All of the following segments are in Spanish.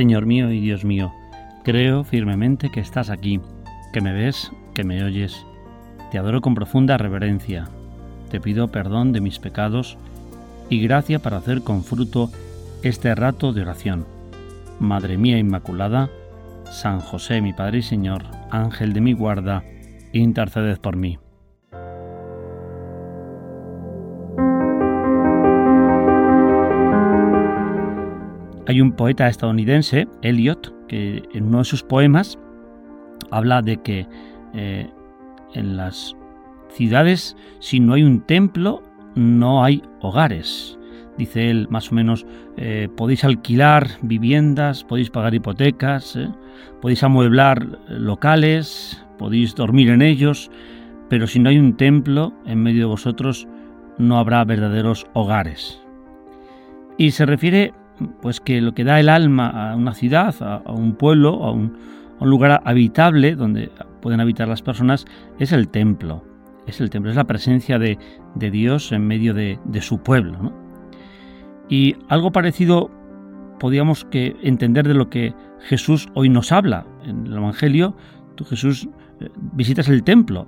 Señor mío y Dios mío, creo firmemente que estás aquí, que me ves, que me oyes. Te adoro con profunda reverencia. Te pido perdón de mis pecados y gracia para hacer con fruto este rato de oración. Madre mía Inmaculada, San José, mi Padre y Señor, Ángel de mi guarda, interceded por mí. Hay un poeta estadounidense, Eliot, que en uno de sus poemas habla de que en las ciudades, si no hay un templo, no hay hogares. Dice él, más o menos, podéis alquilar viviendas, podéis pagar hipotecas, podéis amueblar locales, podéis dormir en ellos, pero si no hay un templo en medio de vosotros, no habrá verdaderos hogares. Y se refiere pues que lo que da el alma a una ciudad, a un pueblo, a un lugar habitable donde pueden habitar las personas, es el templo. Es la presencia de Dios en medio de su pueblo, ¿no? Y algo parecido podríamos que entender de lo que Jesús hoy nos habla. En el Evangelio, tú, Jesús, visitas el templo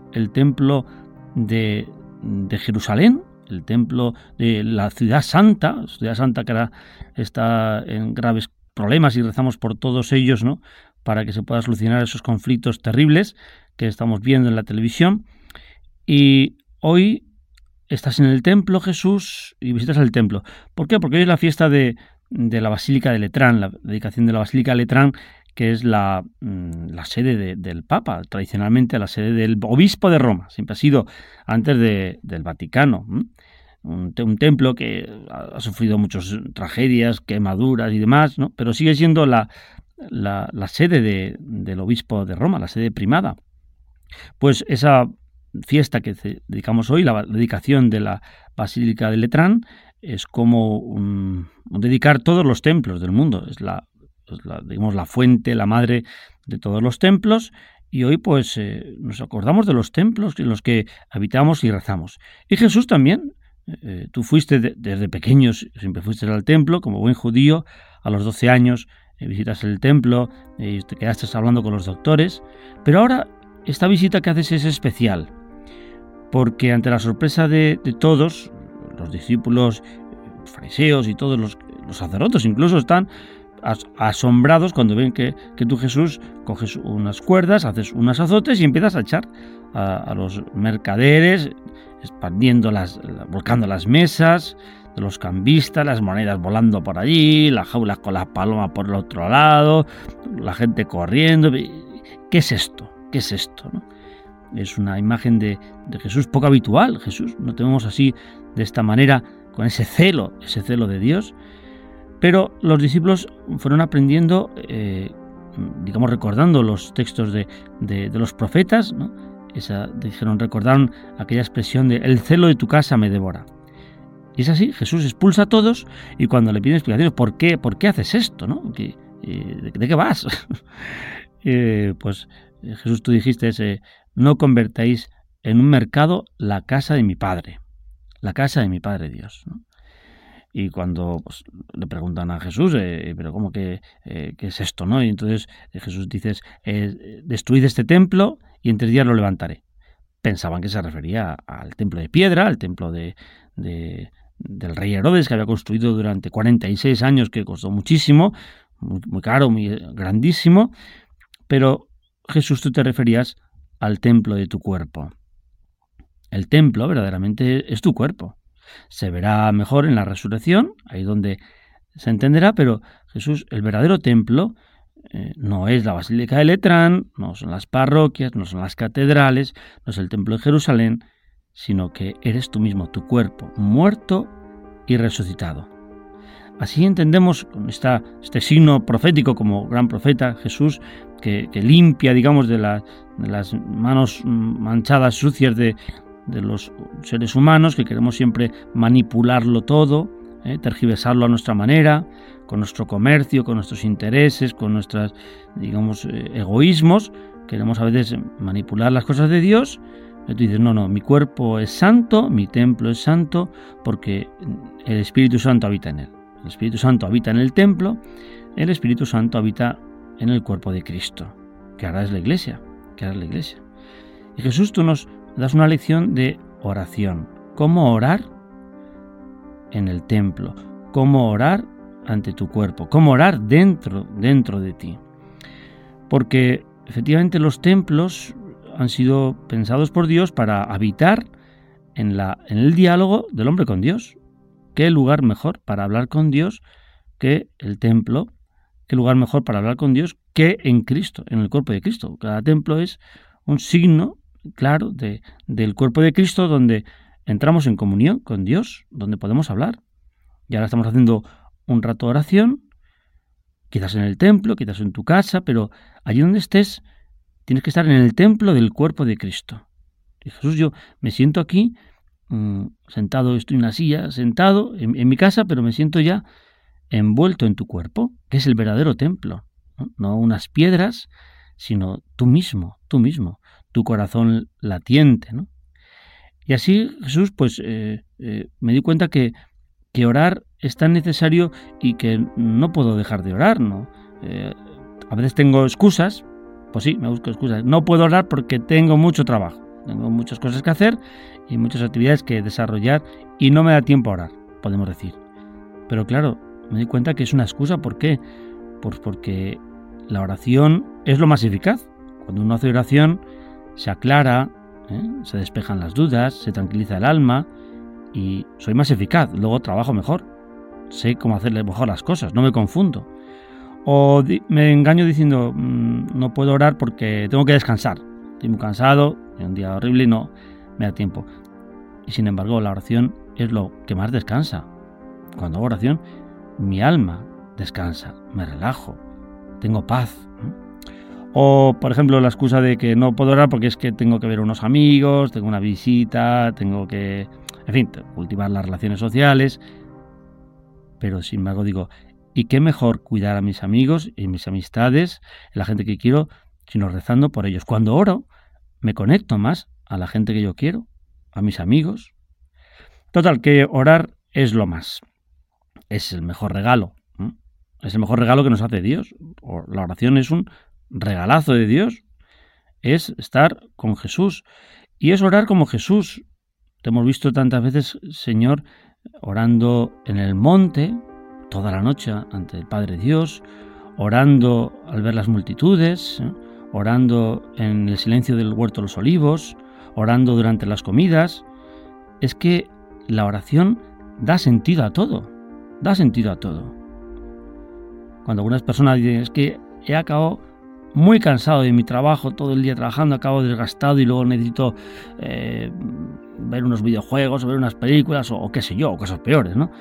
de Jerusalén, el templo de la ciudad santa que ahora está en graves problemas y rezamos por todos ellos, ¿no?, para que se puedan solucionar esos conflictos terribles que estamos viendo en la televisión. Y hoy estás en el templo, Jesús, y visitas el templo. ¿Por qué? Porque hoy es la fiesta de la Basílica de Letrán, la dedicación de la Basílica de Letrán, que es la sede del Papa, tradicionalmente la sede del Obispo de Roma. Siempre ha sido antes del Vaticano. Un templo que ha sufrido muchas tragedias, quemaduras y demás, ¿no? Pero sigue siendo la sede del Obispo de Roma, la sede primada. Pues esa fiesta que dedicamos hoy, la dedicación de la Basílica de Letrán, es como dedicar todos los templos del mundo. Es digamos, la fuente, la madre de todos los templos. Y hoy pues nos acordamos de los templos en los que habitamos y rezamos. Y Jesús también. Tú fuiste desde pequeños, siempre fuiste al templo como buen judío. A los 12 años visitas el templo y te quedaste hablando con los doctores. Pero ahora esta visita que haces es especial, porque ante la sorpresa de todos, los discípulos, los fariseos y todos los sacerdotes incluso están asombrados cuando ven que tú, Jesús, coges unas cuerdas, haces unos azotes y empiezas a echar a los mercaderes, volcando las mesas de los cambistas, las monedas volando por allí, las jaulas con las palomas por el otro lado, la gente corriendo. ¿Qué es esto? ¿Qué es esto, no? Es una imagen de Jesús poco habitual. Jesús no tenemos así, de esta manera, con ese celo de Dios. Pero los discípulos fueron aprendiendo, digamos, recordando los textos de los profetas, ¿no? Recordaron aquella expresión de el celo de tu casa me devora. Y es así, Jesús expulsa a todos y cuando le piden explicaciones, ¿por qué haces esto, no? ¿De qué vas? Pues Jesús, tú dijiste, no convertáis en un mercado la casa de mi Padre, la casa de mi Padre Dios, ¿no? Y cuando pues, le preguntan a Jesús, pero ¿cómo que qué es esto, no? Y entonces Jesús dice, destruid este templo y en 3 días lo levantaré. Pensaban que se refería al templo de piedra, al templo del rey Herodes, que había construido durante 46 años, que costó muchísimo, muy caro, muy grandísimo. Pero Jesús, tú te referías al templo de tu cuerpo. El templo verdaderamente es tu cuerpo. Se verá mejor en la resurrección, ahí donde se entenderá, pero Jesús, el verdadero templo, no es la Basílica de Letrán, no son las parroquias, no son las catedrales, no es el templo de Jerusalén, sino que eres tú mismo, tu cuerpo, muerto y resucitado. Así entendemos con este signo profético como gran profeta Jesús, que limpia, digamos, de las manos manchadas, sucias de los seres humanos, que queremos siempre manipularlo todo, tergiversarlo a nuestra manera, con nuestro comercio, con nuestros intereses, con nuestros, digamos, egoísmos. Queremos a veces manipular las cosas de Dios. Y tú dices, no, mi cuerpo es santo, mi templo es santo, porque el Espíritu Santo habita en él. El Espíritu Santo habita en el templo, el Espíritu Santo habita en el cuerpo de Cristo, que ahora es la Iglesia, Y Jesús, tú nos das una lección de oración. ¿Cómo orar en el templo? ¿Cómo orar ante tu cuerpo? ¿Cómo orar dentro de ti? Porque efectivamente los templos han sido pensados por Dios para habitar en el diálogo del hombre con Dios. ¿Qué lugar mejor para hablar con Dios que el templo? ¿Qué lugar mejor para hablar con Dios que en Cristo, en el cuerpo de Cristo? Cada templo es un signo claro del cuerpo de Cristo, donde entramos en comunión con Dios, donde podemos hablar. Y ahora estamos haciendo un rato de oración, quizás en el templo, quizás en tu casa, pero allí donde estés, tienes que estar en el templo del cuerpo de Cristo. Y Jesús, yo me siento aquí, sentado, estoy en una silla, sentado en mi casa, pero me siento ya envuelto en tu cuerpo, que es el verdadero templo, no unas piedras, sino tú mismo, tu corazón latiente, ¿no? Y así, Jesús, pues me di cuenta que orar es tan necesario y que no puedo dejar de orar, ¿no? A veces tengo excusas, pues sí, me busco excusas. No puedo orar porque tengo mucho trabajo, tengo muchas cosas que hacer y muchas actividades que desarrollar y no me da tiempo a orar, podemos decir. Pero claro, me di cuenta que es una excusa. ¿Por qué? Pues porque la oración es lo más eficaz. Cuando uno hace oración, se aclara, se despejan las dudas, se tranquiliza el alma y soy más eficaz. Luego trabajo mejor, sé cómo hacerle mejor las cosas, no me confundo. O me engaño diciendo, no puedo orar porque tengo que descansar. Estoy muy cansado, es un día horrible y no me da tiempo. Y sin embargo, la oración es lo que más descansa. Cuando hago oración, mi alma descansa, me relajo, tengo paz. O, por ejemplo, la excusa de que no puedo orar porque es que tengo que ver a unos amigos, tengo una visita, tengo que, en fin, cultivar las relaciones sociales. Pero, sin embargo, digo, ¿y qué mejor cuidar a mis amigos y mis amistades, la gente que quiero, sino rezando por ellos? Cuando oro, me conecto más a la gente que yo quiero, a mis amigos. Total, que orar es lo más. Es el mejor regalo. Es el mejor regalo que nos hace Dios. La oración es un regalazo de Dios. Es estar con Jesús. Y es orar como Jesús. Te hemos visto tantas veces, Señor, orando en el monte, toda la noche ante el Padre Dios, orando al ver las multitudes, orando en el silencio del huerto de los olivos, orando durante las comidas. Es que la oración da sentido a todo. Da sentido a todo. Cuando algunas personas dicen, es que he acabado muy cansado de mi trabajo, todo el día trabajando, acabo desgastado y luego necesito ver unos videojuegos o ver unas películas o qué sé yo, o cosas peores, ¿no?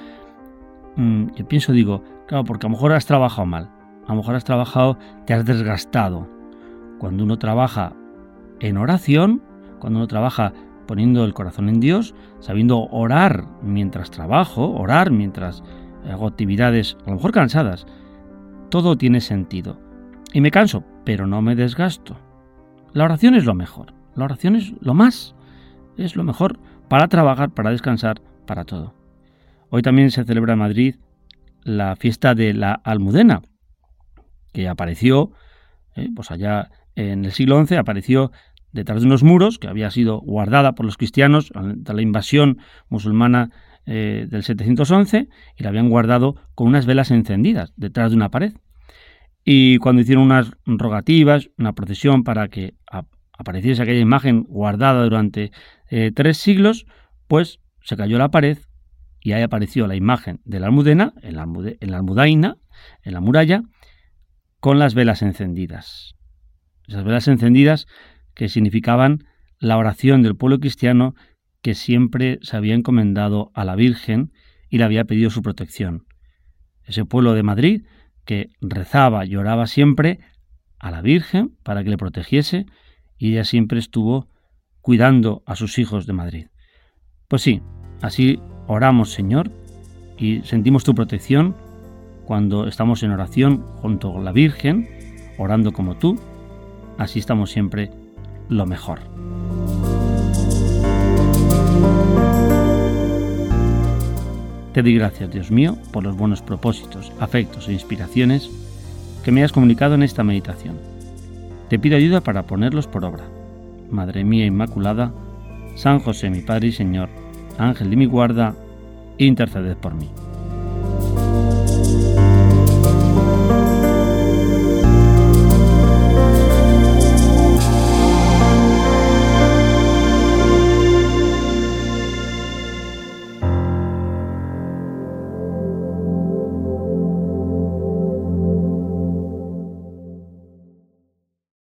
Yo pienso, digo, claro, porque a lo mejor has trabajado mal, a lo mejor has trabajado, te has desgastado. Cuando uno trabaja en oración, cuando uno trabaja poniendo el corazón en Dios, sabiendo orar mientras trabajo, orar mientras hago actividades a lo mejor cansadas, todo tiene sentido. Y me canso, pero no me desgasto. La oración es lo mejor. La oración es lo más. Es lo mejor para trabajar, para descansar, para todo. Hoy también se celebra en Madrid la fiesta de la Almudena, que apareció, pues allá en el siglo XI, apareció detrás de unos muros, que había sido guardada por los cristianos ante la invasión musulmana del 711, y la habían guardado con unas velas encendidas detrás de una pared. Y cuando hicieron unas rogativas, una procesión para que apareciese aquella imagen guardada durante 3 siglos, pues se cayó la pared y ahí apareció la imagen de la Almudena, en la almudaina, en la muralla, con las velas encendidas. Esas velas encendidas que significaban la oración del pueblo cristiano que siempre se había encomendado a la Virgen y le había pedido su protección. Ese pueblo de Madrid que rezaba y oraba siempre a la Virgen para que le protegiese, y ella siempre estuvo cuidando a sus hijos de Madrid. Pues sí, así oramos, Señor, y sentimos tu protección cuando estamos en oración junto con la Virgen, orando como tú. Así estamos siempre lo mejor. Te doy gracias, Dios mío, por los buenos propósitos, afectos e inspiraciones que me has comunicado en esta meditación. Te pido ayuda para ponerlos por obra. Madre mía Inmaculada, San José mi Padre y Señor, Ángel de mi guarda, interceded por mí.